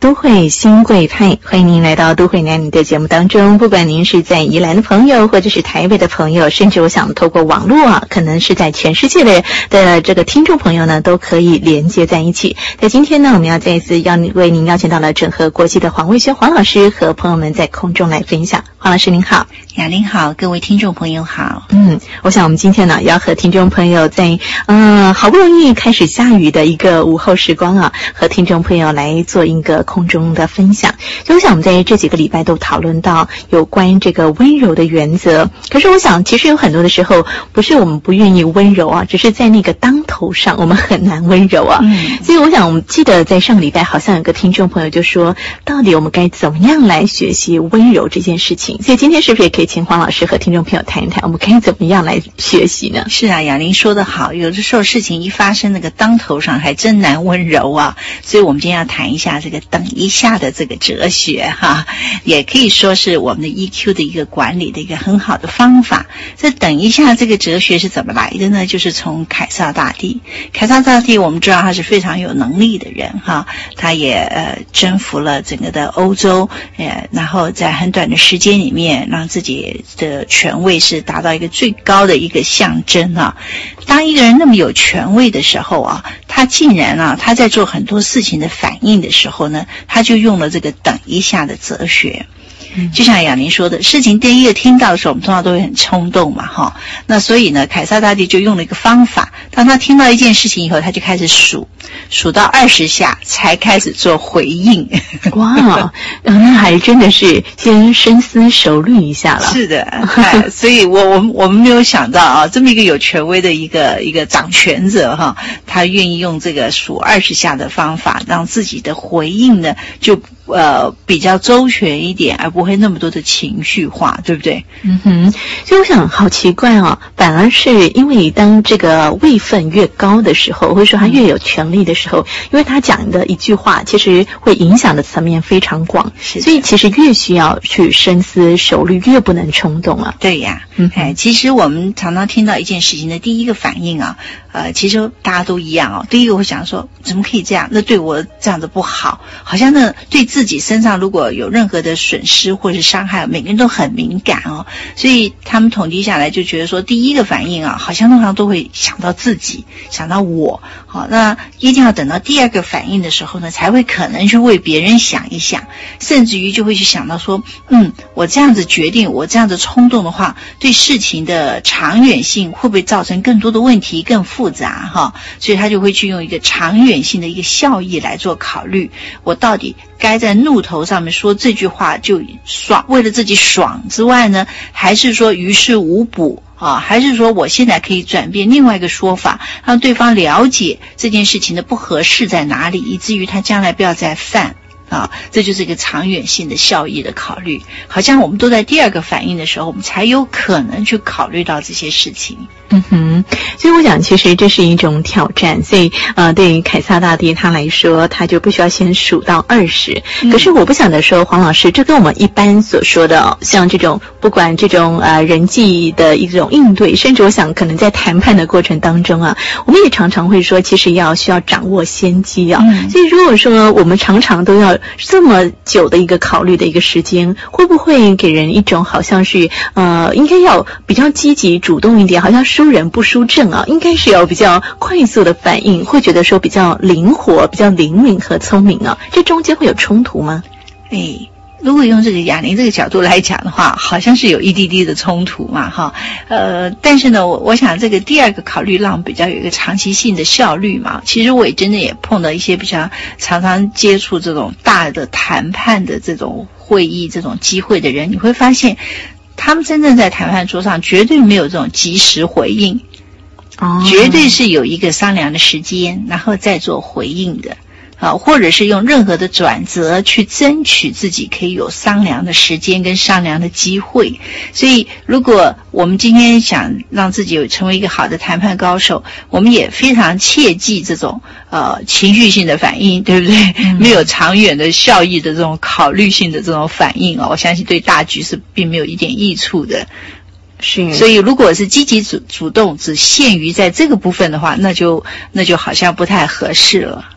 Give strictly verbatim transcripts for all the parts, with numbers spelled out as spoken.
都会新贵派，欢迎您来到都会男女的节目当中。不管您是在宜兰的朋友，或者是台北的朋友，甚至我想透过网络啊，可能是在全世界的的这个听众朋友呢，都可以连接在一起。在今天呢，我们要再一次要为您邀请到了整合国际的黄卫轩黄老师，和朋友们在空中来分享。黄老师您好。 雅玲好，各位听众朋友好。 嗯，我想我们今天呢，要和听众朋友在呃好不容易开始下雨的一个午后时光啊，和听众朋友来做一个空中的分享。所以我想我们在这几个礼拜都讨论到有关这个温柔的原则。可是我想其实有很多的时候不是我们不愿意温柔啊，只是在那个当头上我们很难温柔啊。嗯，所以我想我们记得在上个礼拜好像有个听众朋友就说，到底我们该怎么样来学习温柔这件事情。所以今天是不是也可以请黄老师和听众朋友谈一谈，我们该怎么样来学习呢？ 是啊，雅玲说得好，有的时候事情一发生，那个当头上还真难温柔啊。所以我们今天要谈一下这个等一下的这个哲学哈，也可以说是我们的 E Q 的一个管理的一个很好的方法。这等一下这个哲学是怎么来的呢？就是从凯撒大帝。凯撒大帝我们知道他是非常有能力的人哈，他也呃征服了整个的欧洲，呃，然后在很短的时间里面让自己的权位是达到一个最高的一个象征啊。当一个人那么有权位的时候啊，他竟然啊他在做很多事情的反应的时候呢，他就用了这个等一下的哲学。就像雅玲说的，事情第一个听到的时候，我们通常都会很冲动嘛，哈。那所以呢，凯撒大帝就用了一个方法，当他听到一件事情以后，他就开始数，数到二十下才开始做回应。 哇，那还真的是先深思熟虑一下了。 是的，哎，所以我我们我们没有想到啊，这么一个有权威的一个一个掌权者哈，他愿意用这个数二十下的方法，让自己的回应呢就呃比较周全一点，而不会那么多的情绪化，对不对？ 嗯哼，所以我想好奇怪哦，反而是因为当这个位分越高的时候，或者说他越有权力的时候，因为他讲的一句话其实会影响的层面非常广，所以其实越需要去深思熟虑，越不能冲动啊。 对呀，嗯，哎，其实我们常常听到一件事情的第一个反应啊，呃，其实大家都一样哦。第一个会想说，怎么可以这样？那对我这样子不好，好像那对自己身上如果有任何的损失或是伤害，每个人都很敏感哦。所以他们统计下来就觉得说，第一个反应啊，好像通常都会想到自己，想到我。好，那一定要等到第二个反应的时候呢，才会可能去为别人想一想，甚至于就会去想到说，嗯，我这样子决定，我这样子冲动的话，对事情的长远性会不会造成更多的问题，更复杂哈？所以他就会去用一个长远性的一个效益来做考虑，我到底该在怒头上面说这句话就爽，为了自己爽之外呢，还是说于事无补啊？还是说我现在可以转变另外一个说法，让对方了解这件事情的不合适在哪里，以至于他将来不要再犯啊？这就是一个长远性的效益的考虑。好像我们都在第二个反应的时候，我们才有可能去考虑到这些事情。 嗯哼，所以我想其实这是一种挑战，所以呃，对于凯撒大帝他来说，他就必须要先数到二十。嗯、可是我不晓得说，黄老师，这跟我们一般所说的、哦、像这种不管这种呃人际的一种应对，甚至我想可能在谈判的过程当中啊，我们也常常会说，其实要需要掌握先机啊。嗯、所以如果说我们常常都要这么久的一个考虑的一个时间，会不会给人一种好像是呃应该要比较积极主动一点，好像输人不输阵啊，应该是有比较快速的反应，会觉得说比较灵活、比较灵敏和聪明啊，这中间会有冲突吗？ 哎，如果用这个雅玲这个角度来讲的话，好像是有一滴滴的冲突嘛，哈，呃，但是呢，我我想这个第二个考虑让比较有一个长期性的效率嘛。其实我也真的也碰到一些比较常常接触这种大的谈判的这种会议、这种机会的人，你会发现，他们真正在谈判桌上绝对没有这种及时回应，哦，绝对是有一个商量的时间，然后再做回应的。啊，或者是用任何的转折去争取自己可以有商量的时间跟商量的机会。所以如果我们今天想让自己有成为一个好的谈判高手，我们也非常切忌这种呃情绪性的反应，对不对？嗯、没有长远的效益的这种考虑性的这种反应啊，我相信对大局是并没有一点益处的。是，所以如果是积极主主动只限于在这个部分的话，那就那就好像不太合适了。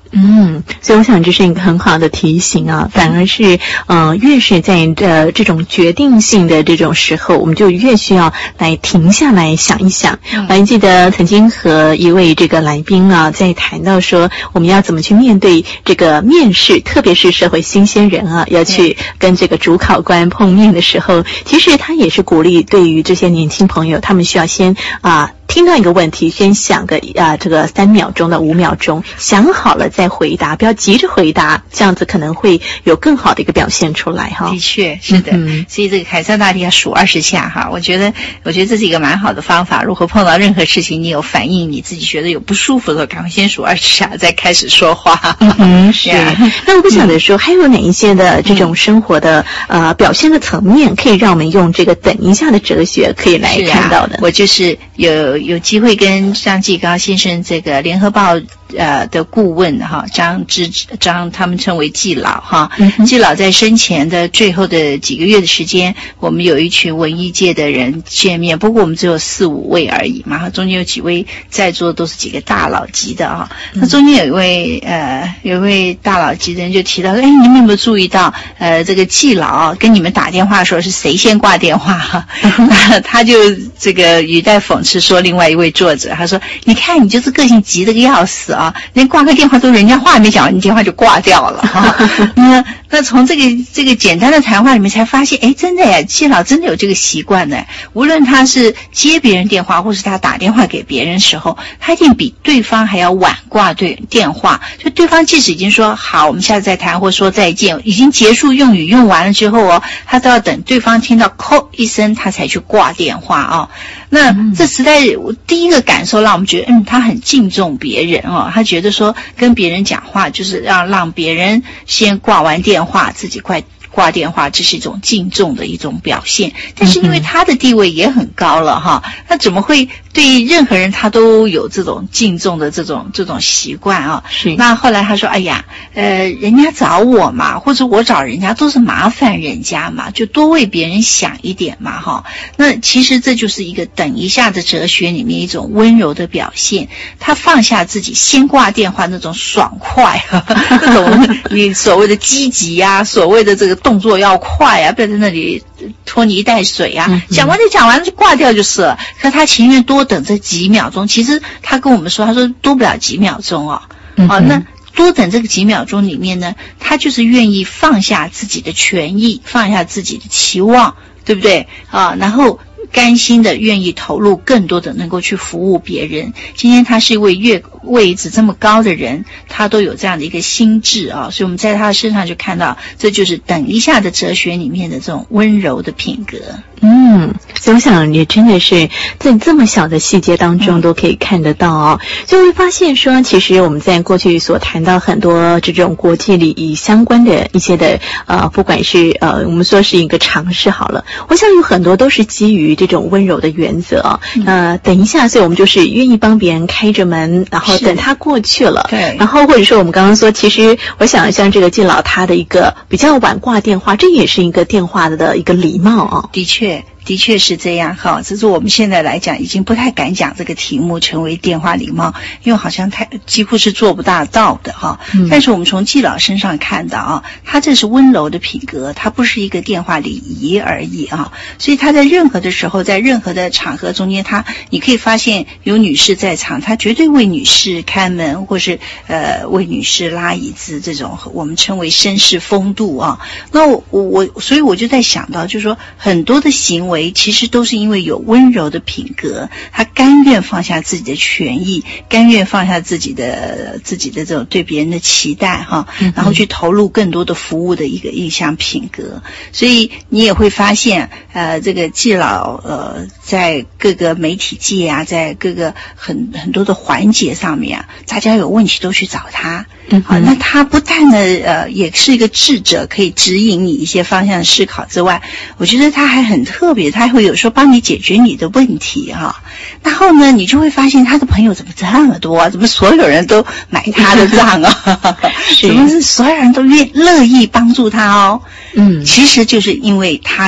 嗯，所以我想这是一个很好的提醒啊，反而是呃越是在呃这种决定性的这种时候，我们就越需要来停下来想一想。嗯、我还记得曾经和一位这个来宾啊在谈到说，我们要怎么去面对这个面试，特别是社会新鲜人啊要去跟这个主考官碰面的时候，其实他也是鼓励对于这些年轻朋友，他们需要先啊。呃听到一个问题，先想个啊，这个三秒钟到五秒钟，想好了再回答，不要急着回答，这样子可能会有更好的一个表现出来哈。 的确是的，嗯、所以这个凯撒大帝要数二十下哈，我觉得，我觉得这是一个蛮好的方法。如果碰到任何事情，你有反应，你自己觉得有不舒服的时候，赶快先数二十下，再开始说话。 嗯，是。那我不晓得说，还有哪一些的这种生活的、嗯、呃表现的层面，可以让我们用这个等一下的哲学可以来看到的？ 啊、我就是有。有机会跟张继高先生这个联合报呃的顾问哈张之张他们称为季老哈，嗯、季老在生前的最后的几个月的时间，我们有一群文艺界的人见面，不过我们只有四五位而已嘛，中间有几位在座都是几个大佬级的啊。嗯、那中间有一位呃有一位大佬级的人就提到，哎，你们有没有注意到呃这个季老跟你们打电话的时候是谁先挂电话哈？嗯、他就这个语带讽刺说。另外一位作者他说，你看你就是个性急得个要死啊，连挂个电话都人家话没讲完，你电话就挂掉了啊。那那从这个这个简单的谈话里面才发现，哎，真的耶，季老真的有这个习惯呢。无论他是接别人电话，或是他打电话给别人的时候，他一定比对方还要晚挂对电话。就对方即使已经说好，我们下次再谈，或说再见，已经结束用语用完了之后哦，他都要等对方听到扣一声，他才去挂电话啊。那这实在我第一个感受让我们觉得，嗯，他很敬重别人哦，他觉得说跟别人讲话就是让让别人先挂完电话，自己快挂电话，这是一种敬重的一种表现。但是因为他的地位也很高了哈，那怎么会对任何人他都有这种敬重的这种这种习惯啊？是。那后来他说，哎呀，呃，人家找我嘛，或者我找人家都是麻烦人家嘛，就多为别人想一点嘛哈。那其实这就是一个等一下的哲学里面一种温柔的表现。他放下自己先挂电话那种爽快，那种你所谓的积极啊，所谓的这个动作要快啊，不要在那里拖泥带水啊，嗯、讲完就讲完了就挂掉就是了。可他情愿多等这几秒钟，其实他跟我们说，他说多不了几秒钟哦。嗯、哦，那多等这个几秒钟里面呢，他就是愿意放下自己的权益，放下自己的期望，对不对啊？然后甘心的愿意投入更多的能够去服务别人。今天他是一位越位置这么高的人，他都有这样的一个心智啊，所以我们在他的身上就看到，这就是等一下的哲学里面的这种温柔的品格。 嗯，所以我想也真的是在这么小的细节当中都可以看得到哦。就会发现说，其实我们在过去所谈到很多这种国际礼仪相关的一些的呃，不管是呃我们说是一个常识好了，我想有很多都是基于这种温柔的原则啊。嗯、呃，等一下，所以我们就是愿意帮别人开着门，然后等他过去了。对。然后或者说我们刚刚说，其实我想像这个季老他的一个比较晚挂电话，这也是一个电话的一个礼貌啊。 的确。的确是这样哈，只是我们现在来讲已经不太敢讲这个题目成为电话礼貌，因为好像太几乎是做不大到的哈。嗯、但是我们从季老身上看到啊，他这是温柔的品格，他不是一个电话礼仪而已啊。所以他在任何的时候，在任何的场合中间，他你可以发现有女士在场，他绝对为女士开门，或是呃为女士拉椅子，这种我们称为绅士风度啊。那我我所以我就在想到，就是说很多的行为。其实都是因为有温柔的品格，他甘愿放下自己的权益，甘愿放下自己的自己的这种对别人的期待哈，然后去投入更多的服务的一个一项品格。所以你也会发现，呃，这个季老呃在各个媒体界啊，在各个很很多的环节上面啊，大家有问题都去找他。嗯，好，那他不但呢，呃，也是一个智者，可以指引你一些方向思考之外，我觉得他还很特别，他会有时候帮你解决你的问题哈。然后呢，你就会发现他的朋友怎么这么多啊？怎么所有人都买他的账啊？怎么是所有人都愿乐意帮助他哦？嗯，其实就是因为他的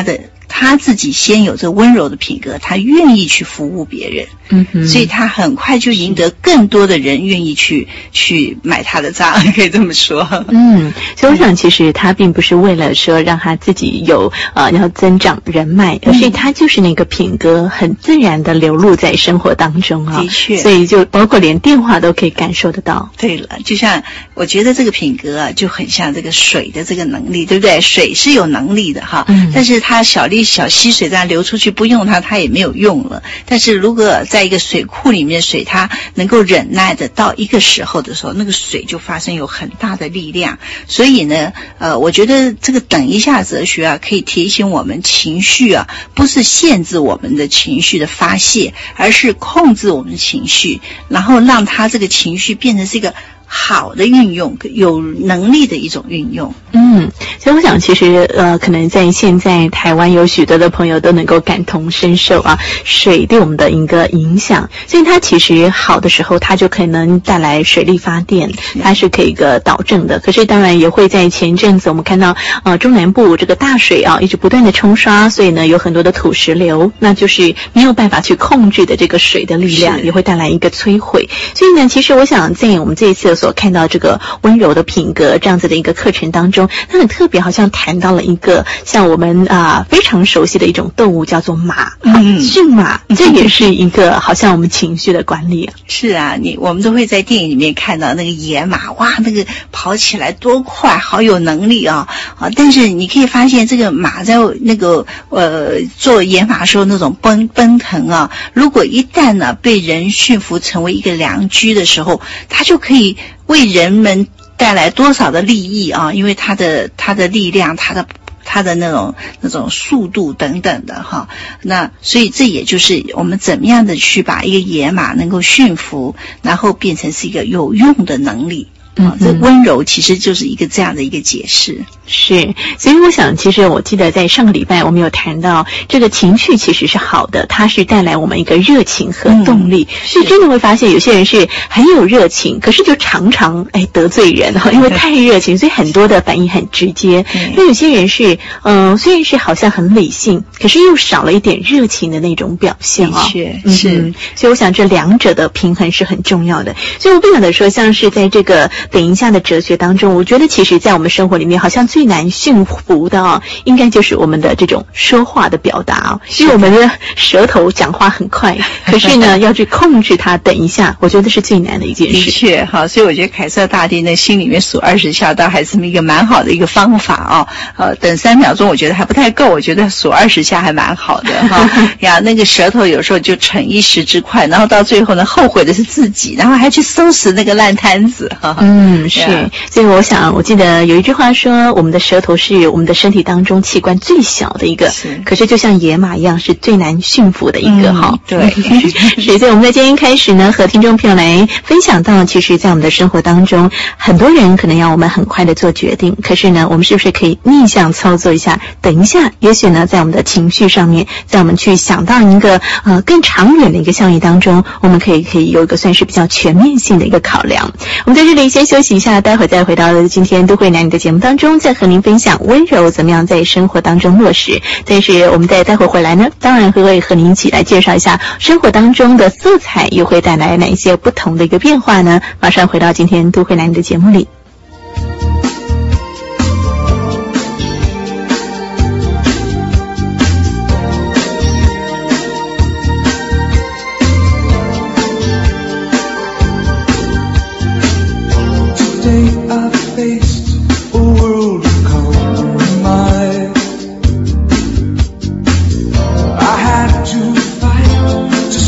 他自己先有这温柔的品格，他愿意去服务别人， 嗯哼， 所以他很快就赢得更多的人愿意去去买他的账，可以这么说。 嗯，所以我想其实他并不是为了说让他自己有呃要增长人脉，而是他就是那个品格很自然的流露在生活当中啊。 的确， 所以就包括连电话都可以感受得到。 对了，就像我觉得这个品格啊，就很像这个水的这个能力，对不对？水是有能力的哈， 嗯， 但是它小粒小溪水这样流出去，不用它，它也没有用了。但是如果在一个水库里面的水，它能够忍耐的到一个时候的时候，那个水就发生有很大的力量。所以呢，呃，我觉得这个等一下哲学啊，可以提醒我们，情绪啊，不是限制我们的情绪的发泄，而是控制我们的情绪，然后让它这个情绪变成是一个好的运用，有能力的一种运用。 嗯，所以我想其实呃可能在现在台湾有许多的朋友都能够感同身受啊，水对我们的一个影响。所以它其实好的时候它就可能带来水力发电，它是可以一个导正的。可是当然也会在前阵子我们看到呃中南部这个大水啊一直不断的冲刷，所以呢有很多的土石流，那就是没有办法去控制的这个水的力量也会带来一个摧毁。所以呢其实我想在我们这一次所看到这个温柔的品格这样子的一个课程当中，它很特别，好像谈到了一个像我们啊、呃、非常熟悉的一种动物，叫做马，嗯，驯马，这也是一个好像我们情绪的管理啊。 是啊，你我们都会在电影里面看到那个野马，哇，那个跑起来多快，好有能力啊啊！但是你可以发现，这个马在那个呃做野马的时候那种奔奔腾啊，如果一旦呢被人驯服成为一个良驹的时候，它就可以为人们带来多少的利益啊！因为它的它的力量，它的它的那种那种速度等等的哈，那所以这也就是我们怎么样的去把一个野马能够驯服，然后变成是一个有用的能力。啊，这温柔其实就是一个这样的一个解释。 是，所以我想其实我记得在上个礼拜我们有谈到这个情绪其实是好的，它是带来我们一个热情和动力。嗯、所以真的会发现有些人是很有热情，可是就常常哎得罪人哈，因为太热情，所以很多的反应很直接。那有些人是嗯、呃，虽然是好像很理性，可是又少了一点热情的那种表现啊。 的确是、 嗯，所以我想这两者的平衡是很重要的。所以我不晓得说像是在这个等一下的哲学当中，我觉得其实在我们生活里面好像最难驯服的啊，应该就是我们的这种说话的表达啊，因为我们的舌头讲话很快，可是呢要去控制它，等一下我觉得是最难的一件事。 的确哈，所以我觉得凯瑟大帝呢心里面数二十下，倒还是一个蛮好的一个方法啊。呃，等三秒钟我觉得还不太够，我觉得数二十下还蛮好的哈。呀，那个舌头有时候就逞一时之快，然后到最后呢后悔的是自己，然后还去收拾那个烂摊子哈。 嗯，是。所以我想，我记得有一句话说，我们的舌头是我们的身体当中器官最小的一个，是可是就像野马一样，是最难驯服的一个哈、嗯。 对， 是。所以我们在今天开始呢，和听众朋友来分享到，其实，在我们的生活当中，很多人可能要我们很快的做决定，可是呢，我们是不是可以逆向操作一下？等一下，也许呢，在我们的情绪上面，在我们去想到一个呃更长远的一个效益当中，我们可以可以有一个算是比较全面性的一个考量。我们在这里先休息一下，待会再回到今天都会男女的节目当中，再和您分享温柔怎么样在生活当中落实。但是我们在待会回来呢，当然会和您一起来介绍一下生活当中的色彩又会带来哪一些不同的一个变化呢？马上回到今天都会男女的节目里。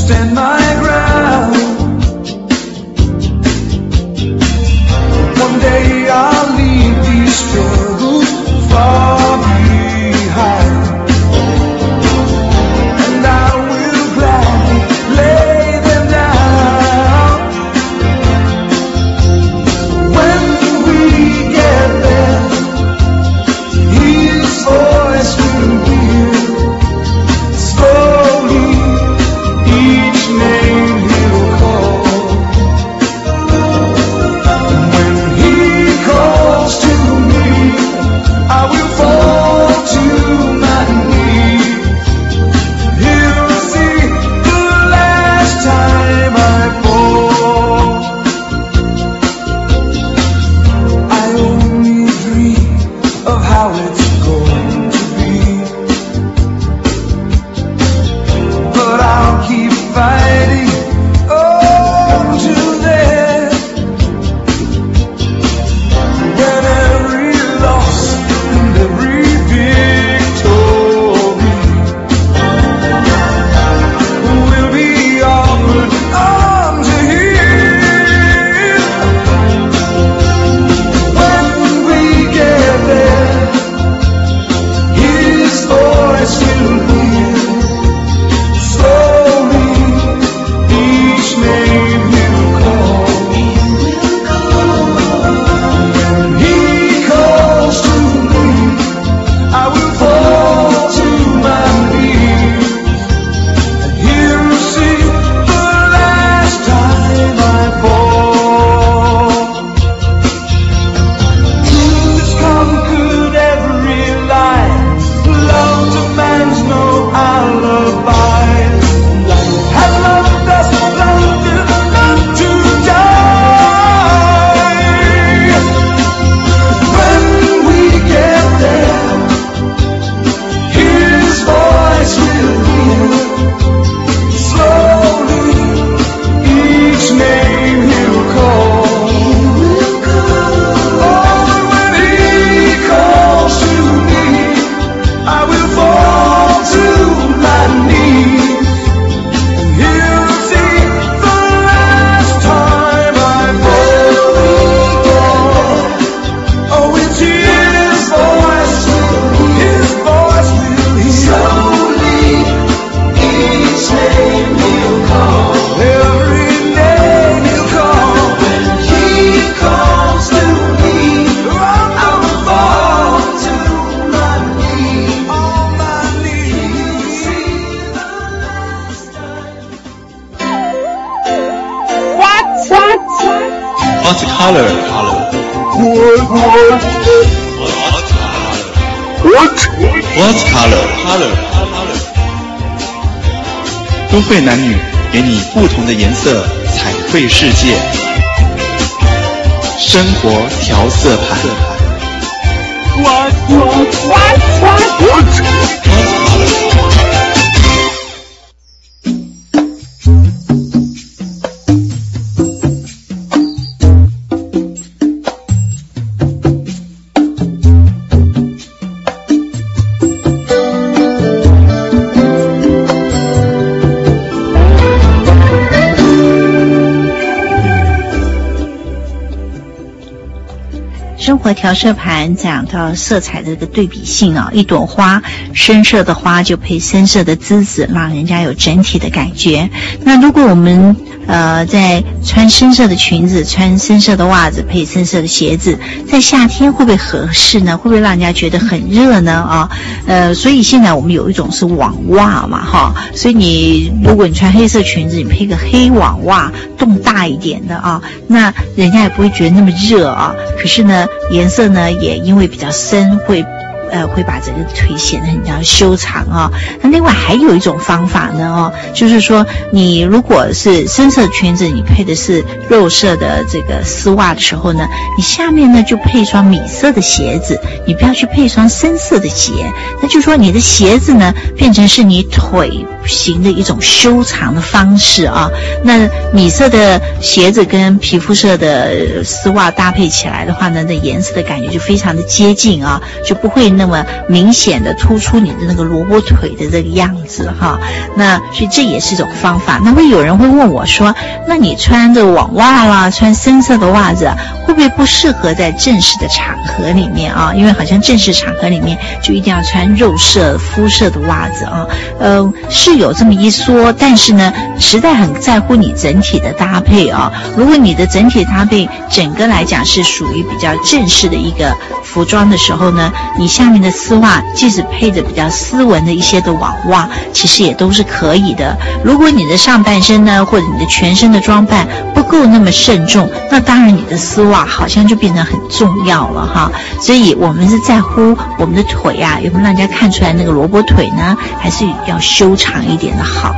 One day how it's going to be. But I'll keep fighting on till then. When every loss and every victory will be offered unto Him. When we get there, His voice will hear. Slowly, each name He'll call. When He calls to me, I will fall to my knees, and He'll see the last time I fall. Truth has conquered every lie. Love demands no alibi. Life has loved us long enough to die. When we get there, His voice will hear. Slowly, each name He'll call. Oh, when He calls to me, I will fall to my knees, and He'll see the last time I fall. Oh, it's His voice, His voice will hear. Slowly, each name He'll call. Every name He'll call. When He calls to me, I will fall to my knees, on my knees. See the last time. What? What? What color? Color. What? What? What? What color? Color. Color. 都会男女给你不同的颜色，彩绘世界，生活调色盘。 What? What? What? What? 生活调色盘讲到色彩的这个对比性啊，一朵花，深色的花就配深色的枝子，让人家有整体的感觉。那如果我们呃在穿深色的裙子，穿深色的袜子，配深色的鞋子，在夏天会不会合适呢？会不会让人家觉得很热呢？啊，呃，所以现在我们有一种是网袜嘛，哈，所以你如果你穿黑色裙子，你配个黑网袜，洞大一点的啊，那人家也不会觉得那么热啊。可是呢，颜色呢也因为比较深，会呃会把整个腿显得很像修长啊。那另外还有一种方法呢哦，就是说你如果是深色裙子，你配的是肉色的这个丝袜的时候呢，你下面呢就配一双米色的鞋子，你不要去配一双深色的鞋。那就是说你的鞋子呢变成是你腿型的一种修长的方式啊。那米色的鞋子跟皮肤色的丝袜搭配起来的话呢，那颜色的感觉就非常的接近啊，就不会那么明显的突出你的那个萝卜腿的这个样子哈。那所以这也是一种方法。那会有人会问我说，那你穿着网袜啦，穿深色的袜子，会不会不适合在正式的场合里面啊？因为好像正式场合里面就一定要穿肉色肤色的袜子啊。呃，是有这么一说，但是呢，时代很在乎你整体的搭配啊。如果你的整体搭配整个来讲是属于比较正式的一个服装的时候呢，你下面的丝袜即使配着比较斯文的一些的网袜，其实也都是可以的。如果你的上半身呢，或者你的全身的装扮不够那么慎重，那当然你的丝袜好像就变得很重要了哈。所以我们是在乎我们的腿啊，有没有让人家看出来那个萝卜腿呢，还是要修长一点的好。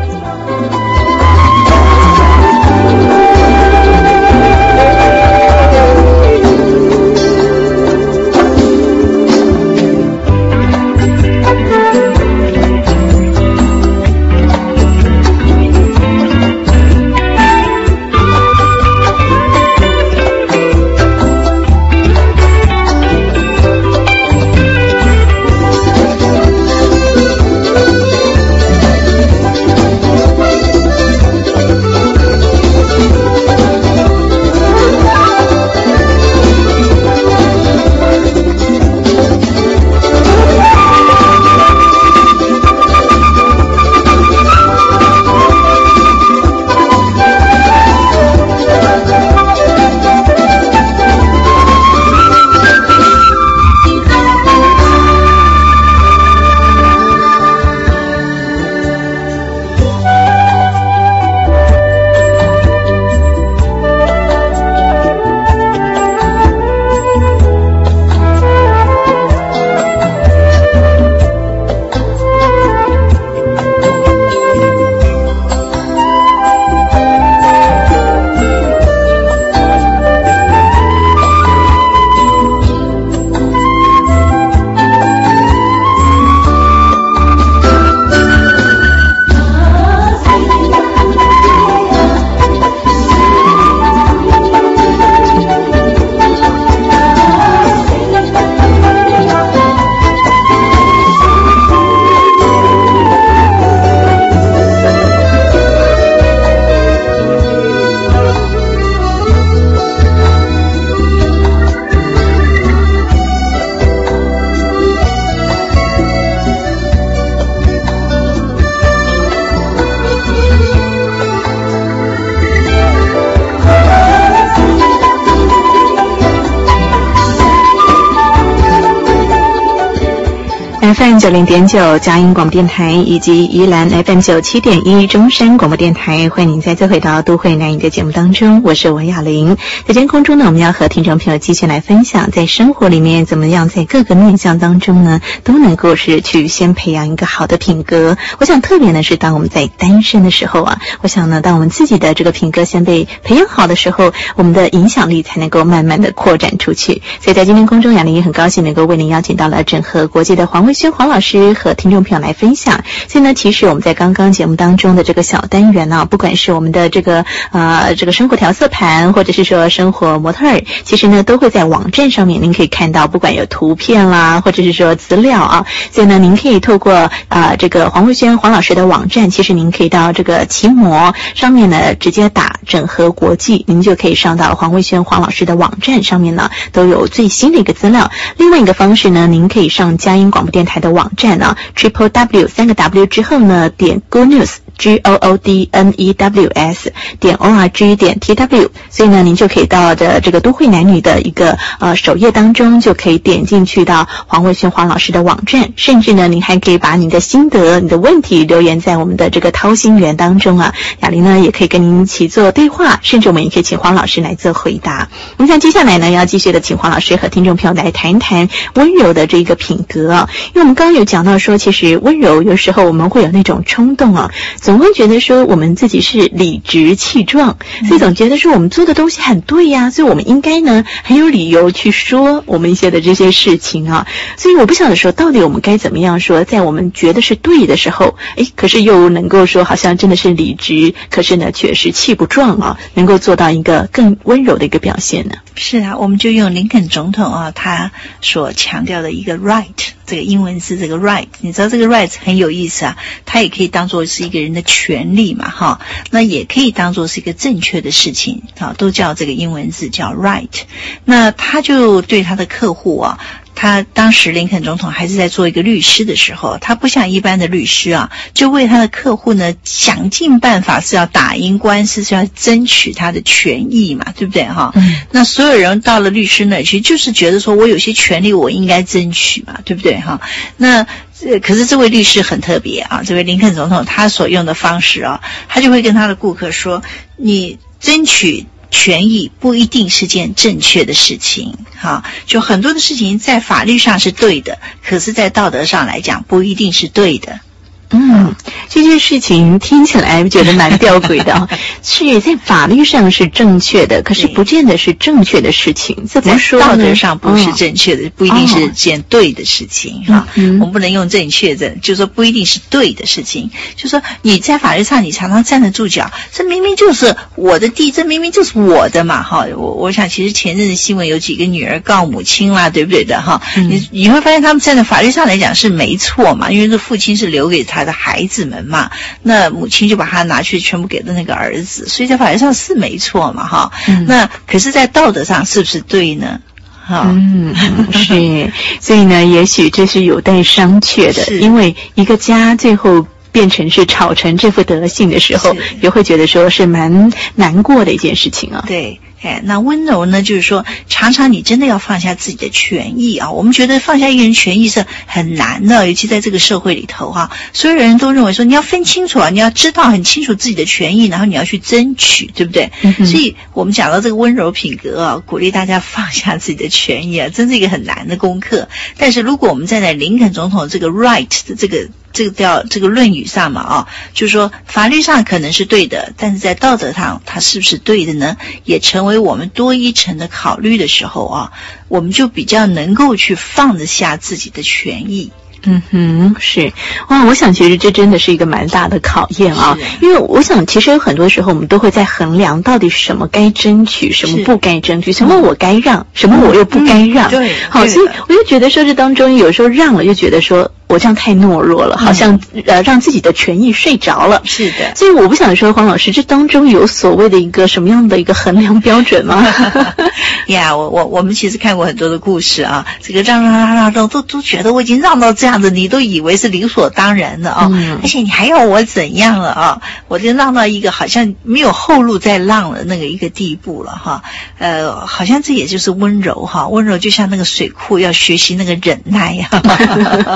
F M 九零点九佳音广播电台以及宜兰 F M 九七点一中山广播电台，欢迎您再次回到都会南影的节目当中，我是文雅玲。在今天空中呢，我们要和听众朋友继续来分享，在生活里面怎么样在各个面向当中呢，都能够是去先培养一个好的品格。我想特别呢是当我们在单身的时候啊，我想呢当我们自己的这个品格先被培养好的时候，我们的影响力才能够慢慢的扩展出去。所以在今天空中，雅玲也很高兴能够为您邀请到了整合国际的黄慧萱黄老师和听众朋友来分享。所以呢，其实我们在刚刚节目当中的这个小单元呢、啊，不管是我们的这个呃这个生活调色盘，或者是说生活模特儿，其实呢都会在网站上面，您可以看到，不管有图片啦，或者是说资料啊。所以呢，您可以透过呃这个黄慧萱黄老师的网站，其实您可以到这个奇摩上面呢直接打整合国际，您就可以上到黄慧萱黄老师的网站上面呢，都有最新的一个资料。另外一个方式呢，您可以上佳音广播电台的网站呢 ，triple w 三个 w 之后呢，点 Good News G O O D N E W S 点 O R G 点 T W， 所以呢，您就可以到的这个都会男女的一个呃首页当中，就可以点进去到黄慧萱黄老师的网站，甚至呢，您还可以把你的心得、你的问题留言在我们的这个掏心园当中啊。雅玲呢，也可以跟您一起做对话，甚至我们也可以请黄老师来做回答。我们想接下来呢，要继续的请黄老师和听众朋友来谈一谈温柔的这一个品格啊，因为我们刚刚有讲到说，其实温柔有时候我们会有那种冲动啊，总会觉得说我们自己是理直气壮，所以总觉得说我们做的东西很对呀、啊，所以我们应该呢很有理由去说我们一些的这些事情啊。所以我不晓得说到底我们该怎么样说，在我们觉得是对的时候，诶，可是又能够说好像真的是理直，可是呢却是气不壮啊，能够做到一个更温柔的一个表现呢？ 是啊，我们就用林肯总统啊他所强调的一个 right 这个英文字，这个 right， 你知道这个 right 很有意思啊，它也可以当作是一个人的权利嘛哈，那也可以当作是一个正确的事情啊，都叫这个英文字叫 right。那他就对他的客户啊，他当时林肯总统还是在做一个律师的时候，他不像一般的律师啊，就为他的客户呢想尽办法是要打赢官司，是要争取他的权益嘛，对不对哈、嗯？那所有人到了律师那里去，就是觉得说我有些权利我应该争取嘛，对不对哈？那可是这位律师很特别啊，这位林肯总统他所用的方式啊，他就会跟他的顾客说，你争取权益不一定是件正确的事情，哈，就很多的事情在法律上是对的，可是在道德上来讲不一定是对的。 嗯，这件事情听起来觉得蛮吊诡的啊，是在法律上是正确的，可是不见得是正确的事情。怎么说呢？ 道德上不是正确的，哦、不一定是件对的事情哈、哦嗯。我们不能用正确的，就是说不一定是对的事情。就是说你在法律上你常常站得住脚，这明明就是我的地，这明明就是我的嘛哈。我我想其实前阵子新闻有几个女儿告母亲啦，对不对的哈？嗯、你你会发现他们站在法律上来讲是没错嘛，因为这父亲是留给他的孩子们嘛，那母亲就把他拿去全部给了那个儿子，所以在法律上是没错嘛哈、嗯。那可是在道德上是不是对呢？哈， 嗯，是，所以呢，也许这是有待商榷的，因为一个家最后变成是吵成这副德性的时候，也会觉得说是蛮难过的一件事情啊。 对。哎，那温柔呢，就是说常常你真的要放下自己的权益啊。我们觉得放下一个人权益是很难的，尤其在这个社会里头哈、啊，所有人都认为说你要分清楚啊，你要知道很清楚自己的权益，然后你要去争取，对不对？嗯、所以我们讲到这个温柔品格啊，鼓励大家放下自己的权益啊，真是一个很难的功课。但是如果我们站在林肯总统这个 right 的这个这个叫这个论语上嘛啊，就是说法律上可能是对的，但是在道德上它是不是对的呢？也成为我们多一层的考虑的时候啊，我们就比较能够去放得下自己的权益。 嗯哼，是哇，我想其实这真的是一个蛮大的考验啊，因为我想其实有很多时候我们都会在衡量到底什么该争取，什么不该争取，什么我该让，什么我又不该让。嗯、对，好，所以我就觉得说这当中有时候让了，又觉得说我这样太懦弱了，好像、嗯、呃让自己的权益睡着了。 是的， 所以我不想说黄老师，这当中有所谓的一个什么样的一个衡量标准吗？ 呀，我我我们其实看过很多的故事啊，这个让让让让让都都觉得我已经让到这样子，你都以为是理所当然的啊、哦嗯，而且你还要我怎样了啊？我就让到一个好像没有后路再让了那个一个地步了哈。呃，好像这也就是温柔哈，温柔就像那个水库要学习那个忍耐呀。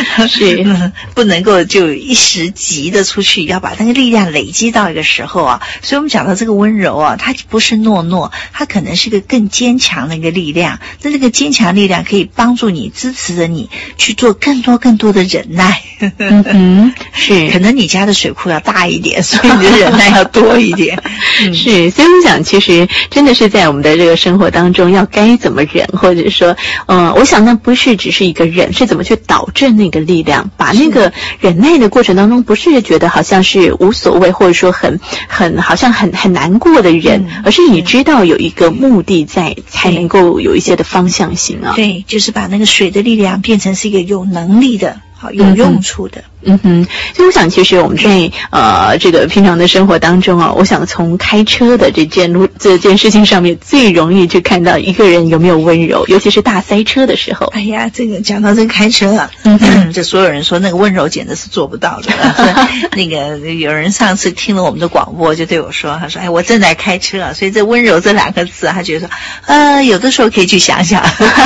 是、 嗯、不能够就一时急的出去，要把那个力量累积到一个时候啊。所以我们讲到这个温柔啊，它不是懦弱，它可能是个更坚强的一个力量。那这个坚强力量可以帮助你，支持着你去做更多更多的忍耐。 嗯哼，是， 可能你家的水库要大一点，所以你的忍耐要多一点。嗯、 是，所以我想，其实真的是在我们的这个生活当中，要该怎么忍，或者说，呃，我想那不是只是一个忍，是怎么去导正那个力量，把那个忍耐的过程当中，不是觉得好像是无所谓，或者说很很好像很很难过的忍，嗯、而是你知道有一个目的在，才能够有一些的方向性啊。 对，就是把那个水的力量变成是一个有能力的。好，有用处的。 嗯哼，所以我想，其实我们在呃这个平常的生活当中啊，我想从开车的这件路这件事情上面，最容易去看到一个人有没有温柔，尤其是大塞车的时候。 哎呀，这个讲到这个开车啊， 嗯、 这所有人说那个温柔简直是做不到的。那个有人上次听了我们的广播，就对我说，他说：“哎，我正在开车啊，所以这温柔这两个字，他觉得说，呃，有的时候可以去想想。”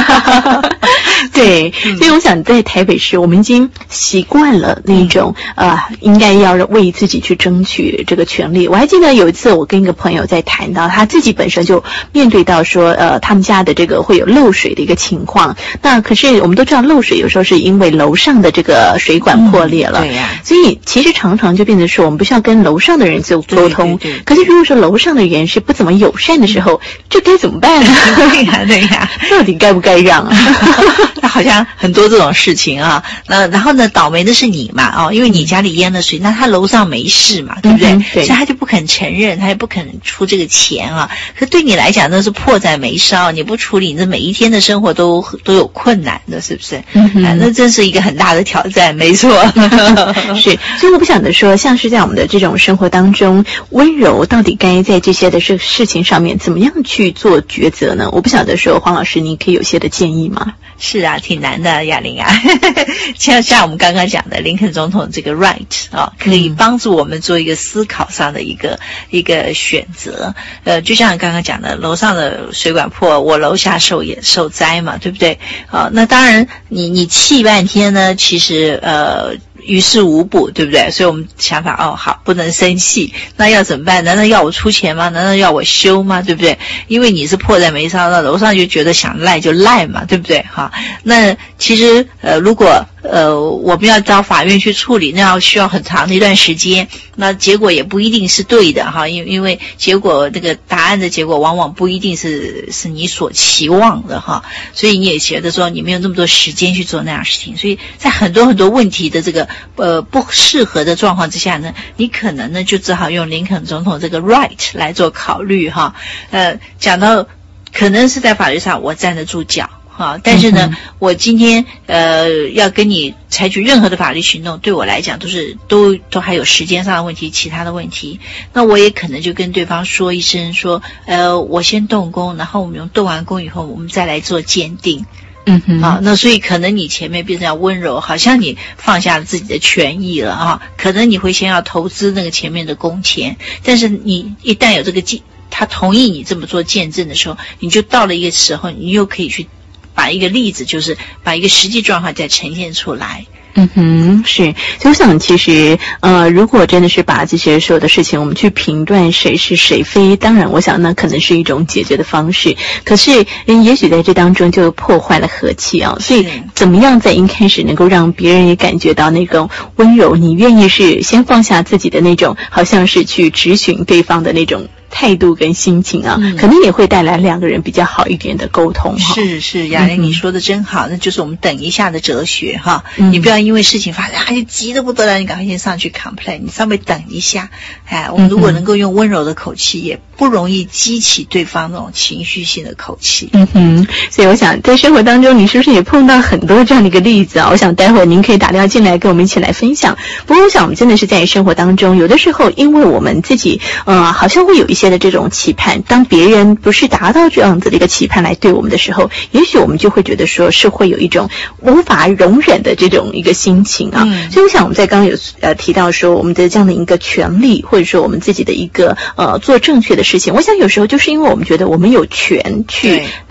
对，所以我想在台北市，我们已经习惯了那种呃，应该要为自己去争取这个权利。我还记得有一次，我跟一个朋友在谈到，他自己本身就面对到说，呃，他们家的这个会有漏水的一个情况。那可是我们都知道，漏水有时候是因为楼上的这个水管破裂了， 嗯、对呀、啊。 所以其实常常就变成说，我们不需要跟楼上的人做沟通。 对对对， 可是如果说楼上的人是不怎么友善的时候，这该怎么办呢？ 对呀、啊，对呀、啊， 到底该不该让啊？ 好像很多这种事情啊，那然后呢，倒霉的是你嘛，哦，因为你家里淹了水，那他楼上没事嘛，对不对？ 嗯、对， 所以他就不肯承认，他也不肯出这个钱啊。可对你来讲，那是迫在眉梢，你不处理，你这每一天的生活都都有困难的，是不是？ 嗯哼、 啊，那真是一个很大的挑战，没错。 是，所以我不晓得说，像是在我们的这种生活当中，温柔到底该在这些的事事情上面怎么样去做抉择呢？我不晓得说，黄老师，你可以有些的建议吗？ 是啊，挺难的，雅玲啊。像像我们刚刚讲的，林肯总统这个 right 啊，可以帮助我们做一个思考上的一个、嗯、一个选择。呃，就像刚刚讲的，楼上的水管破，我楼下受也受灾嘛，对不对？啊，那当然你，你你气半天呢，其实呃。于事无补，对不对？所以我们想法，哦，好，不能生气，那要怎么办？难道要我出钱吗？难道要我修吗？对不对？因为你是迫在眉梢，那楼上就觉得想赖就赖嘛，对不对？哈，那其实呃，如果呃我们要到法院去处理，那要需要很长的一段时间，那结果也不一定是对的哈，因为因为结果那个答案的结果往往不一定是是你所期望的哈，所以你也觉得说你没有那么多时间去做那样的事情，所以在很多很多问题的这个呃不适合的状况之下呢，你可能呢就只好用林肯总统这个 right 来做考虑哈。呃，讲到可能是在法律上我站得住脚哈，但是呢，嗯、我今天呃要跟你采取任何的法律行动，对我来讲都是都都还有时间上的问题，其他的问题，那我也可能就跟对方说一声说，呃，我先动工，然后我们用动完工以后，我们再来做鉴定。 嗯哼， 啊，那所以可能你前面变成要温柔，好像你放下了自己的权益了啊，可能你会先要投资那个前面的工钱，但是你一旦有这个见，他同意你这么做见证的时候，你就到了一个时候，你又可以去把一个例子，就是把一个实际状况再呈现出来。 嗯哼，是，所以我想其实呃，如果真的是把这些所有的事情我们去评断谁是谁非，当然我想那可能是一种解决的方式，可是人也许在这当中就破坏了和气啊，所以怎么样在一开始能够让别人也感觉到那种温柔，你愿意是先放下自己的那种好像是去质询对方的那种态度跟心情啊、嗯，可能也会带来两个人比较好一点的沟通哈。 是是，雅玲、嗯、你说的真好，那就是我们等一下的哲学哈、嗯。你不要因为事情发生，啊，就急得不得了，你赶快先上去 complain， 你稍微等一下。哎，我们如果能够用温柔的口气，也不容易激起对方那种情绪性的口气。 嗯哼，所以我想在生活当中，你是不是也碰到很多这样的一个例子啊？我想待会儿您可以打电话进来跟我们一起来分享。不过我想我们真的是在生活当中，有的时候因为我们自己呃好像会有一些的这种期盼，当别人不是达到这样子的一个期盼来对我们的时候，也许我们就会觉得说是会有一种无法容忍的这种一个心情啊。嗯、所以我想我们在刚刚有呃提到说我们的这样的一个权利，或者说我们自己的一个呃做正确的事情，我想有时候就是因为我们觉得我们有权去啊。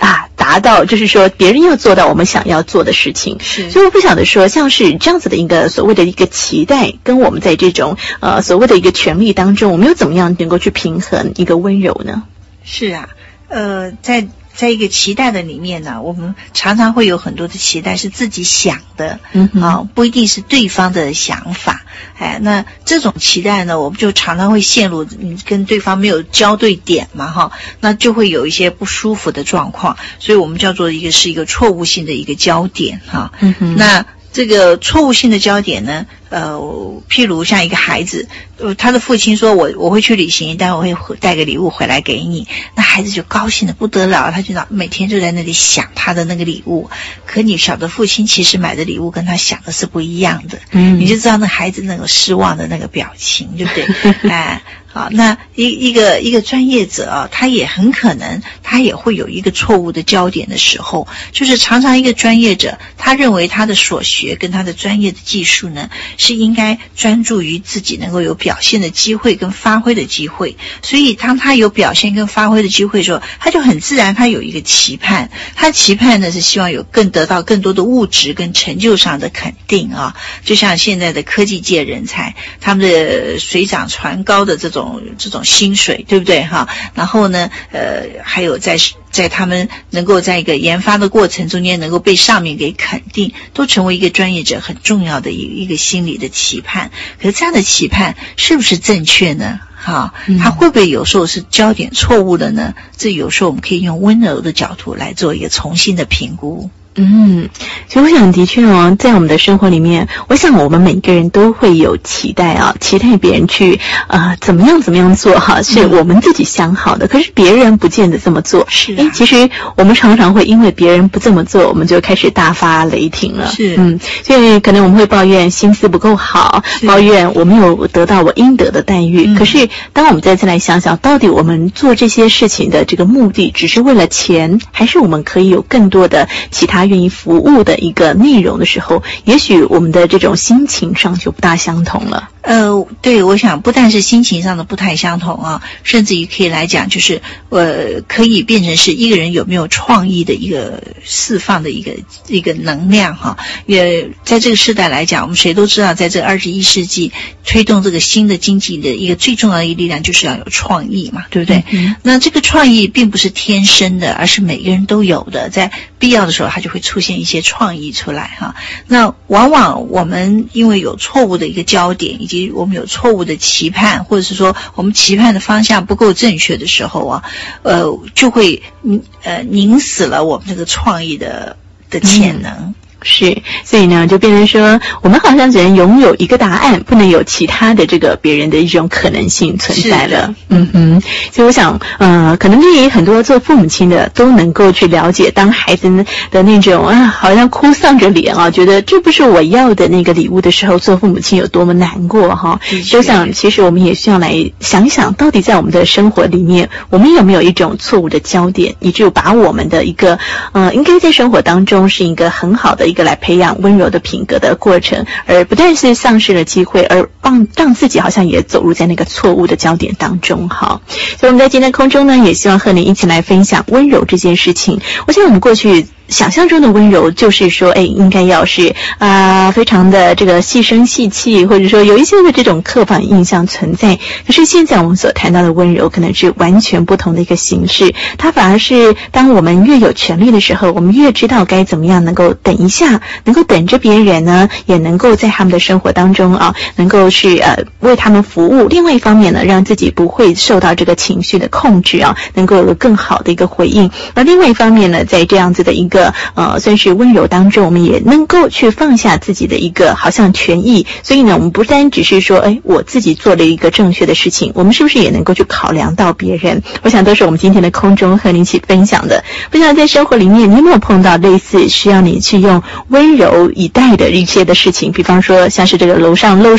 达到，就是说别人要做到我们想要做的事情。 是， 所以我不晓得说，像是这样子的一个所谓的一个期待，跟我们在这种呃所谓的一个权利当中，我们又怎么样能够去平衡一个温柔呢？ 是啊，呃，在在一个期待的里面呢，我们常常会有很多的期待是自己想的， 嗯哼， 啊，不一定是对方的想法。哎，那这种期待呢，我们就常常会陷入你跟对方没有交对点嘛，哈，那就会有一些不舒服的状况，所以我们叫做一个是一个错误性的一个焦点，哈， 嗯哼， 那这个错误性的焦点呢，呃，譬如像一个孩子，呃，他的父亲说我我会去旅行，但我会带个礼物回来给你，那孩子就高兴得不得了，他就每天就在那里想他的那个礼物，可你晓得父亲其实买的礼物跟他想的是不一样的， 嗯， 你就知道那孩子那个失望的那个表情，对不对？哎。好，那一一个一个专业者啊，他也很可能他也会有一个错误的焦点的时候，就是常常一个专业者，他认为他的所学跟他的专业的技术呢，是应该专注于自己能够有表现的机会跟发挥的机会，所以当他有表现跟发挥的机会的时候，他就很自然他有一个期盼，他期盼呢是希望有更得到更多的物质跟成就上的肯定啊，就像现在的科技界人才，他们的水涨船高的这种这种薪水，对不对哈？然后呢，呃，还有在在他们能够在一个研发的过程中间能够被上面给肯定，都成为一个专业者很重要的一一个心理的期盼。可是这样的期盼是不是正确呢？哈，他会不会有时候是焦点错误的呢？这有时候我们可以用温柔的角度来做一个重新的评估。 嗯，其实我想的确哦，在我们的生活里面，我想我们每个人都会有期待啊，期待别人去呃怎么样怎么样做哈，是我们自己想好的，嗯，可是别人不见得这么做。 是，啊， 诶，其实我们常常会因为别人不这么做，我们就开始大发雷霆了。 是， 嗯，所以可能我们会抱怨薪资不够好，抱怨我没有得到我应得的待遇。嗯，可是当我们再次来想想，到底我们做这些事情的这个目的，只是为了钱，还是我们可以有更多的其他愿意服务的一个内容的时候，也许我们的这种心情上就不大相同了。 呃，对，我想不但是心情上的不太相同啊，甚至于可以来讲，就是呃，可以变成是一个人有没有创意的一个释放的一个一个能量哈。也在这个时代来讲，我们谁都知道，在这二十一世纪推动这个新的经济的一个最重要的一个力量，就是要有创意嘛，对不对？嗯，那这个创意并不是天生的，而是每个人都有的，在必要的时候，它就会出现一些创意出来哈。那往往我们因为有错误的一个焦点，以及我们有错误的期盼，或者是说我们期盼的方向不够正确的时候啊，呃，就会呃凝死了我们这个创意的的潜能。嗯， 是，所以呢，就变成说，我们好像只能拥有一个答案，不能有其他的这个别人的一种可能性存在了。嗯哼，所以我想，呃，可能对于很多做父母亲的都能够去了解，当孩子的那种啊，好像哭丧着脸啊，觉得这不是我要的那个礼物的时候，做父母亲有多么难过哈。所以我想，其实我们也需要来想想，到底在我们的生活里面，我们有没有一种错误的焦点，以至于把我们的一个，呃，应该在生活当中是一个很好的一个来培养温柔的品格的过程，而不但是丧失了机会，而让让自己好像也走入在那个错误的焦点当中。好，所以我们在今天空中呢，也希望和你一起来分享温柔这件事情。我想我们过去想象中的温柔就是说，哎，应该要是啊、呃、非常的这个细声细气，或者说有一些的这种刻板印象存在。可是现在我们所谈到的温柔可能是完全不同的一个形式，它反而是当我们越有权利的时候，我们越知道该怎么样能够等一下，能够等着别人呢，也能够在他们的生活当中啊，能够去呃为他们服务。另外一方面呢，让自己不会受到这个情绪的控制啊，能够有更好的一个回应。而另外一方面呢，在这样子的一个呃算是温柔当中，我们也能够去放下自己的一个好像权益。所以呢，我们不单只是说，哎，我自己做了一个正确的事情，我们是不是也能够去考量到别人？我想都是我们今天的空中和你一起分享的。不知道在生活里面，你有没有碰到类似需要你去用温柔以待的一些的事情？比方说，像是这个楼上漏水的事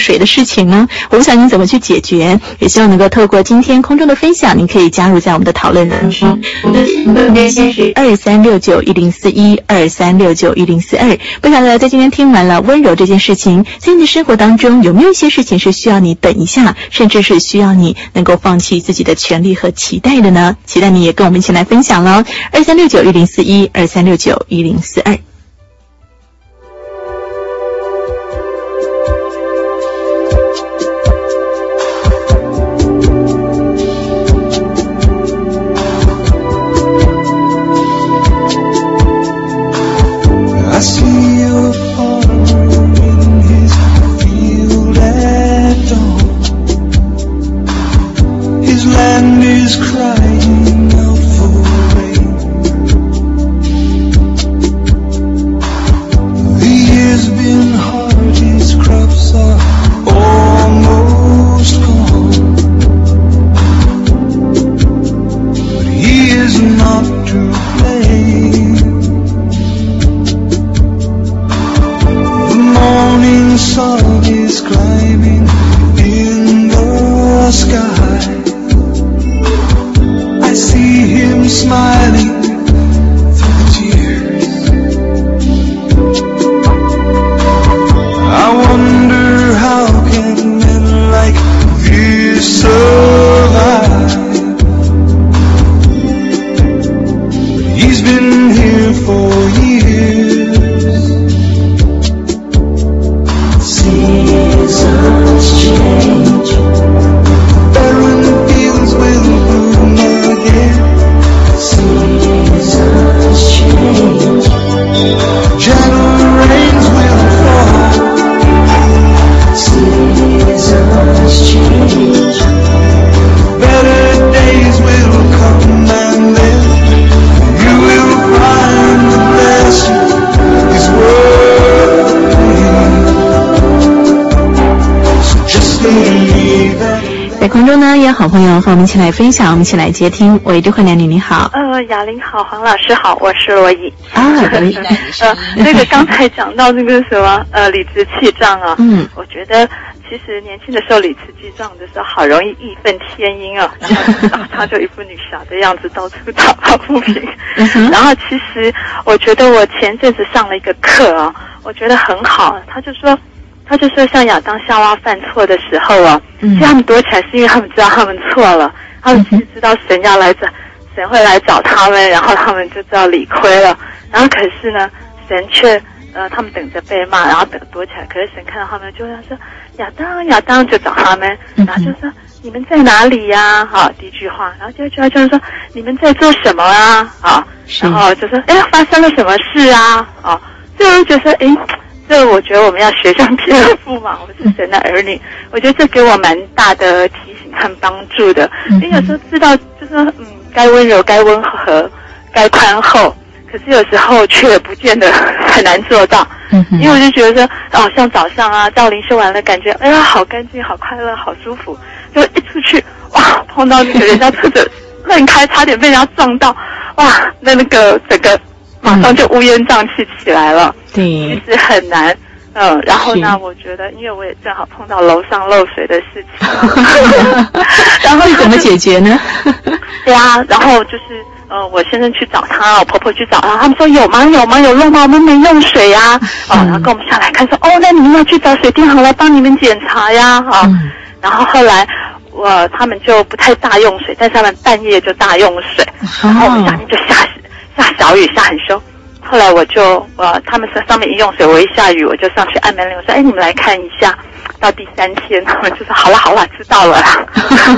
情呢？我不晓得您怎么去解决，也希望能够透过今天空中的分享，您可以加入在我们的讨论当中。二三六九一零四一二三六九一零四二。不晓得在今天听完了温柔这件事情，在你的生活当中有没有一些事情是需要你等一下，甚至是需要你能够放弃自己的权利和期待的呢？期待你也跟我们一起来分享咯。二三六九一零四一二三六九一零四二。 I see a farmer in his field at dawn. His land is crying out for rain. The year's been hard, his crops are almost gone. But he is not to blame. The morning sun is climbing in the sky. I see him smiling through the tears. I wonder how can men like this survive? But he's been here for years. Seasons change. Barren fields will bloom again. Seasons change. Gentle rains will fall. Seasons change. Better days will come and then you will find the blessing is worth. So just believe that. 在空中呢，有好朋友和我们一起来分享，我们一起来接听。喂，这位娘女你好。 呃，雅玲好，黄老师好，我是罗怡。 啊，罗怡。 呃，那个刚才讲到那个什么呃理直气壮啊，嗯，我觉得其实年轻的时候理直气壮的时候，好容易义愤填膺啊，然后他就一副女侠的样子，到处打抱不平。嗯、然后其实我觉得我前阵子上了一个课啊，我觉得很好，他就说。他就说，像亚当夏娃犯错的时候啊，其实他们躲起来是因为他们知道他们错了，他们其实知道神要来找，神会来找他们，然后他们就知道理亏了。然后可是呢，神却呃，他们等着被骂，然后等躲起来。可是神看到他们，就会说亚当，亚当，就找他们，然后就说你们在哪里呀？好，第一句话，然后第二句话就是说你们在做什么啊？好，然后就说哎，发生了什么事啊？好，最后就说哎。这我觉得我们要学像天父嘛，我们是神的儿女，我觉得这给我蛮大的提醒和帮助的。因为有时候知道，就是说嗯，该温柔，该温和，该宽厚，可是有时候却不见得很难做到。嗯，因为我就觉得说，哦，像早上啊，到灵修完了，感觉哎呀，好干净，好快乐，好舒服。就一出去，哇，碰到那个人家车子乱开，差点被人家撞到，哇，那那个整个。马上就乌烟瘴气起来了，对，其实很难，嗯，然后呢，我觉得，因为我也正好碰到楼上漏水的事情，然后怎么解决呢？ 对啊，然后就是，呃，我先生去找他，我婆婆去找他，他们说有吗？有吗？有漏吗？我们没用水呀，哦，然后跟我们下来看说，哦，那你们要去找水电行来帮你们检查呀，啊、哦，然后后来。我他们就不太大用水，但是他们半夜就大用水，然后我们下面就下下小雨，下很凶。后来我就呃，他们上面一用水，我一下雨我就上去按门铃，我说：“哎，你们来看一下。”到第三天，他们就说：“好了好了，知道了啦。”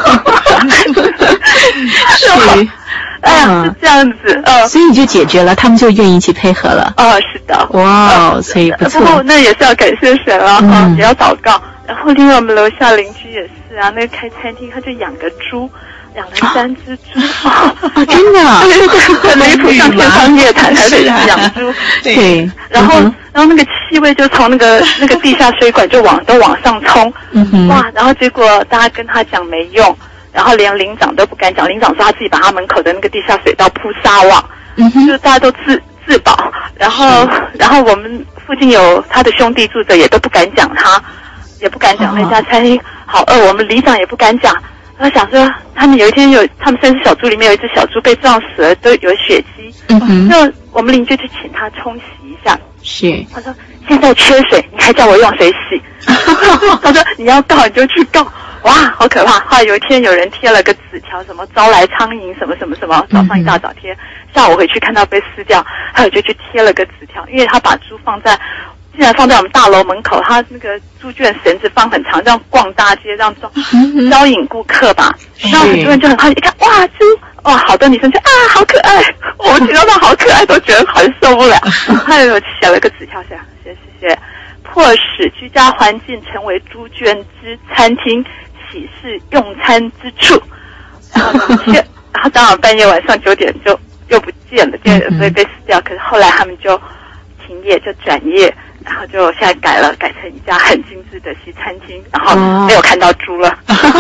是，哎呀，是这样子，呃， 所以你就解决了，他们就愿意一起配合了。 哦，是的， 哇，所以不错。 不过那也是要感谢神啊，嗯，也要祷告。然后另外我们楼下邻居也是啊，那个开餐厅他就养个猪。养了三只猪， 啊，真的， 对对对，很离谱，像天方夜谭才得养猪。对，然后，然后那个气味就从那个那个地下水管就往都往上冲，嗯哇，然后结果大家跟他讲没用，然后连领长都不敢讲，领长说他自己把他门口的那个地下水道铺纱网，嗯哼，就是大家都自自保，然后然后我们附近有他的兄弟住着，也都不敢讲他。 也不敢讲那家餐厅好饿，我们里长也不敢讲。他想说，他们有一天有他们三只小猪里面有一只小猪被撞死了，都有血迹。嗯哼，那我们邻居就请他冲洗一下。 是， 他说现在缺水，你还叫我用水洗？他说你要告你就去告。哇，好可怕！后来有一天有人贴了个纸条，什么招来苍蝇，什么什么什么，早上一大早贴，嗯、下午回去看到被撕掉，还有就去贴了个纸条，因为他把猪放在。竟然放在我们大楼门口，他那个猪圈绳子放很长，这样逛大街，这样招招引顾客吧。然后很多人就很好奇，一看哇猪，哇好多女生就啊好可爱，我们听到他好可爱都觉得很受不了。还有写了个纸条下，写写写，迫使居家环境成为猪圈之餐厅，启示用餐之处。然后然后当晚半夜晚上九点就又不见了，所以被撕掉。可是后来他们就停业，就转业。然后就现在改了，改成一家很精致的西餐厅，然后没有看到猪了。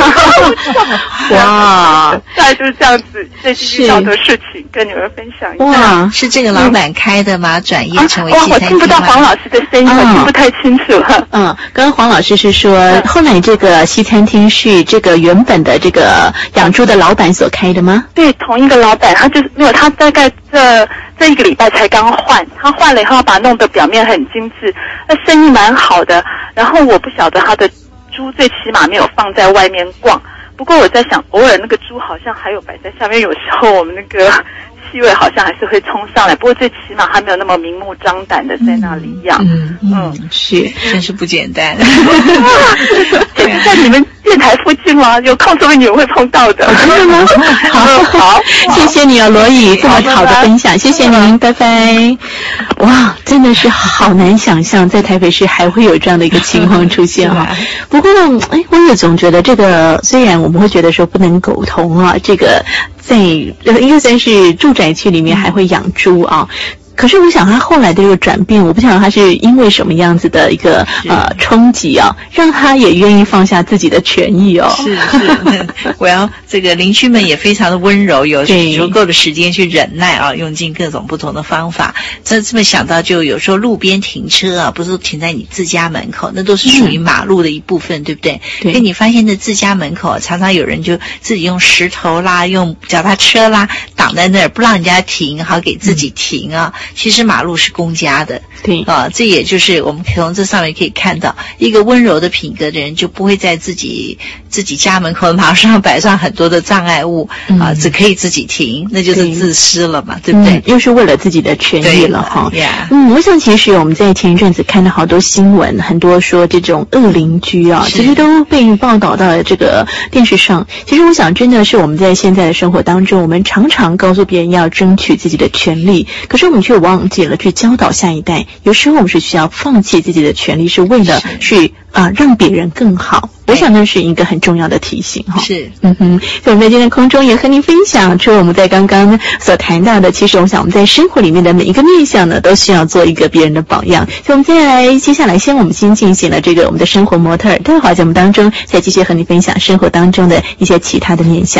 哇，大概就是这样子，最近遇到的事情跟你们分享一下。 哇，是这个老板开的吗？嗯、转业成为西餐厅吗？哇， 我听不到黄老师的声音，我听不太清楚了。 嗯，刚刚黄老师是说，嗯、后来这个西餐厅是这个原本的这个养猪的老板所开的吗？ 对，同一个老板，他就是没有，他大概这这一个礼拜才刚换，他换了以后把它弄得表面很精致。那生意蛮好的，然后我不晓得他的猪最起码没有放在外面逛，不过我在想，偶尔那个猪好像还有摆在下面，有时候我们那个气味好像还是会冲上来，不过最起码还没有那么明目张胆的在那里养。嗯嗯，嗯是，真是不简单。 在你们电台附近吗？有空说不定你们会碰到的。真的吗？ 好，好，谢谢你啊，罗宇，这么好的分享，谢谢您，拜拜。哇，真的是好难想象，在台北市还会有这样的一个情况出现哈。不过呢，哎，我也总觉得这个，虽然我们会觉得说不能苟同啊，这个在应该算是住宅区里面还会养猪啊。可是我想他后来的一个转变，我不晓得他是因为什么样子的一个呃冲击啊，让他也愿意放下自己的权益哦。 是是，我要这个邻居们也非常的温柔，有足够的时间去忍耐啊，用尽各种不同的方法。这这么想到，就有时候路边停车啊，不是停在你自家门口，那都是属于马路的一部分，嗯、对不对？对。所以你发现，在自家门口，常常有人就自己用石头啦，用脚踏车啦挡在那儿，不让人家停，好给自己停啊。嗯其实马路是公家的， 对啊，这也就是我们从这上面可以看到，一个温柔的品格的人就不会在自己自己家门口的马路上摆上很多的障碍物、嗯、啊，只可以自己停，那就是自私了嘛， 对, 对不对、嗯？ 又是为了自己的权益了哈。嗯，我想其实我们在前一阵子看到好多新闻，很多说这种恶邻居啊，其实都被报道到了这个电视上。其实我想，真的是我们在现在的生活当中，我们常常告诉别人要争取自己的权利，可是我们却忘记了去教导下一代。有时候我们是需要放弃自己的权利，是为了去啊、呃、让别人更好。我想那是一个很重要的提醒哈。 是， 嗯哼。所以我们在今天空中也和您分享，除了我们在刚刚所谈到的，其实我想我们在生活里面的每一个面向呢，都需要做一个别人的榜样。所以我们接下来，接下来先我们先进行了这个我们的生活模特儿，待会儿节目当中再继续和你分享生活当中的一些其他的面向。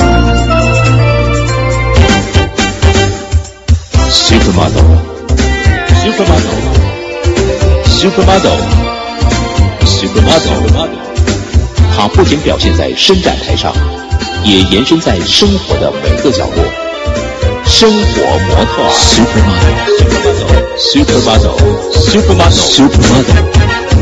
Supermodel, Supermodel, Supermodel, Supermodel， 它不仅表现在伸展台上，也延伸在生活的每个角落。生活模特 Supermodel, Supermodel, Supermodel, Supermodel。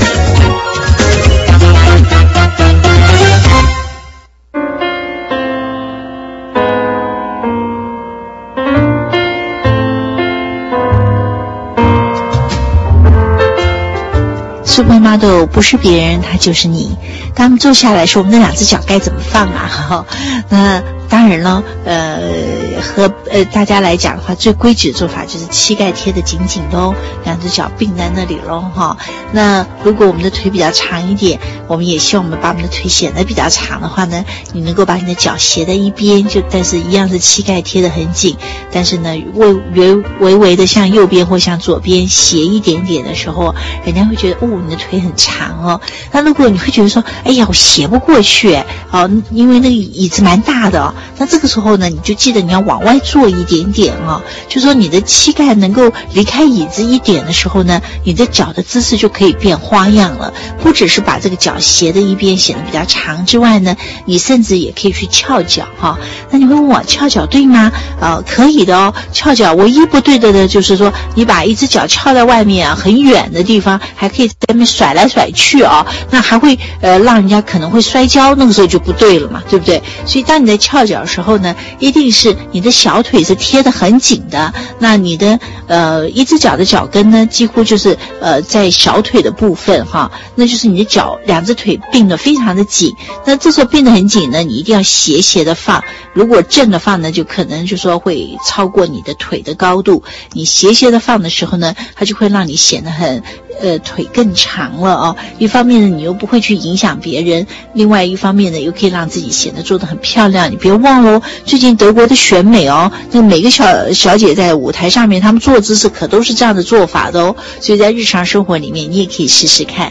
Supermodel 不是别人，他就是你。当他们坐下来说，我们那两只脚该怎么放啊？那当然了，呃，和呃大家来讲的话，最规矩的做法就是膝盖贴得紧紧的哦，两只脚并在那里咯哈。那如果我们的腿比较长一点，我们也希望我们把我们的腿显得比较长的话呢，你能够把你的脚斜在一边，就但是一样是膝盖贴得很紧，但是呢微微微微的向右边或向左边斜一点点的时候，人家会觉得哦你的腿很长哦。那如果你会觉得说，哎呀我斜不过去哦，因为那个椅子蛮大的哦。 那这个时候呢，你就记得你要往外坐一点点啊，就说你的膝盖能够离开椅子一点的时候呢，你的脚的姿势就可以变花样了。不只是把这个脚斜的一边显得比较长之外呢，你甚至也可以去翘脚哈。那你会问我翘脚对吗？呃，可以的哦。翘脚唯一不对的呢，就是说你把一只脚翘在外面啊，很远的地方，还可以在那边甩来甩去啊，那还会呃让人家可能会摔跤，那个时候就不对了嘛，对不对？所以当你在翘脚的时候呢，一定是你的小腿是贴得很紧的，那你的呃一只脚的脚跟呢，几乎就是呃在小腿的部分哈，那就是你的脚两只腿并得非常的紧。那这时候并得很紧呢，你一定要斜斜的放，如果正的放呢，就可能就说会超过你的腿的高度。你斜斜的放的时候呢，它就会让你显得很呃腿更长了哦。一方面呢，你又不会去影响别人，另外一方面呢，又可以让自己显得做得很漂亮。你别忘了哦，最近德国的选美哦，那每个小小姐在舞台上面，她们做姿势可都是这样的做法的哦。所以在日常生活里面，你也可以试试看。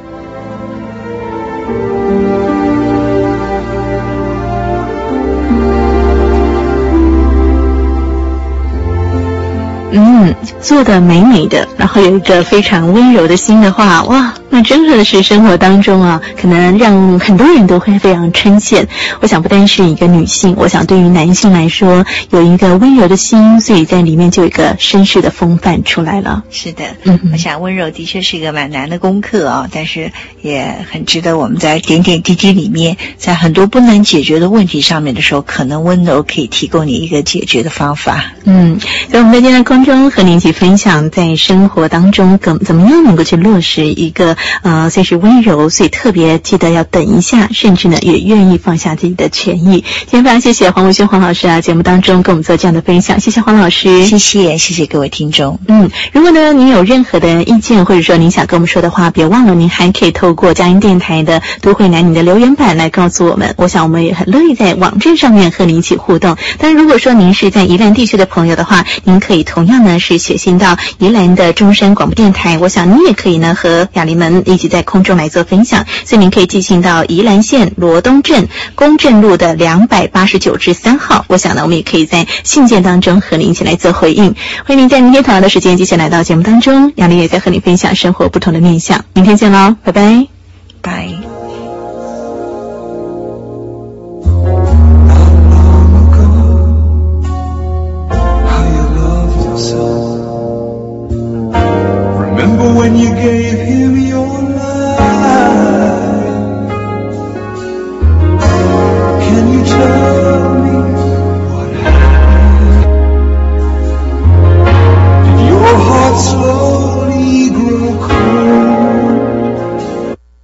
嗯，做得美美的，然后有一个非常温柔的心的话，哇，那真的是生活当中啊，可能让很多人都会非常称羡。我想不单是一个女性，我想对于男性来说，有一个温柔的心，所以在里面就有一个绅士的风范出来了。 是的， 嗯， 我想温柔的确是一个蛮难的功课啊，但是也很值得我们在点点滴滴里面，在很多不能解决的问题上面的时候，可能温柔可以提供你一个解决的方法。 嗯，所以我们在今天的空中和您一起分享，在生活当中怎怎么样能够去落实一个呃，算是温柔，所以特别记得要等一下，甚至呢也愿意放下自己的权益。今天非常谢谢黄文轩黄老师啊，节目当中跟我们做这样的分享，谢谢黄老师。 谢谢，谢谢各位听众。 嗯，如果呢您有任何的意见，或者说您想跟我们说的话，别忘了您还可以透过佳音电台的都会男女的留言板来告诉我们。我想我们也很乐意在网站上面和您一起互动。但如果说您是在宜兰地区的朋友的话，您可以同样呢是写信到宜兰的中山广播电台，我想你也可以呢和雅玲们一起在空中来做分享，所以您可以寄信到宜兰县罗东镇公正路的两百八十九至三号，我想呢我们也可以在信件当中和您一起来做回应。欢迎您在明天同样的时间继续来到节目当中，雅玲也在和你分享生活不同的面向。明天见喽，拜拜， 拜。